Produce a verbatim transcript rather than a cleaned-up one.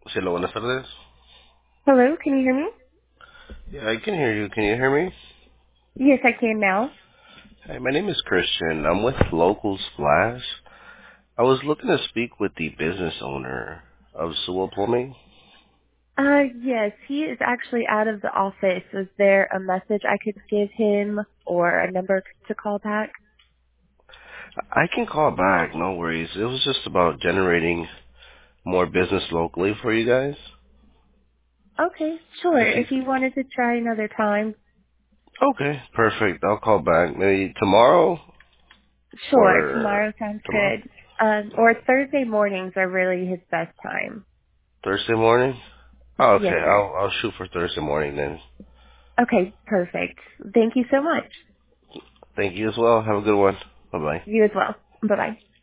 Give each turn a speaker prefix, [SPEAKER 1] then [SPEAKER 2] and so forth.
[SPEAKER 1] Sí, hola, buenas tardes.
[SPEAKER 2] Hello, can you hear me?
[SPEAKER 1] Yeah, I can hear you. Can you hear me?
[SPEAKER 2] Yes, I can now.
[SPEAKER 1] Hi, my name is Christian. I'm with Local Splash. I was looking to speak with the business owner of Sewell Plumbing.
[SPEAKER 2] Uh, yes, he is actually out of the office. Is there a message I could give him or a number to call back?
[SPEAKER 1] I can call back, no worries. It was just about generating more business locally for you guys.
[SPEAKER 2] Okay, sure.
[SPEAKER 1] If you...
[SPEAKER 2] If you wanted to try another time,
[SPEAKER 1] Okay, perfect. I'll call back. Maybe tomorrow
[SPEAKER 2] sure.
[SPEAKER 1] or
[SPEAKER 2] Tomorrow sounds
[SPEAKER 1] tomorrow?
[SPEAKER 2] good. Um, or Thursday mornings are really his best time.
[SPEAKER 1] Thursday morning? Oh,
[SPEAKER 2] Yes,
[SPEAKER 1] okay.
[SPEAKER 2] sir.
[SPEAKER 1] I'll I'll shoot for Thursday morning then.
[SPEAKER 2] Okay, perfect. Thank you so much.
[SPEAKER 1] Thank you as well. Have a good one. Bye bye.
[SPEAKER 2] You as well. Bye bye.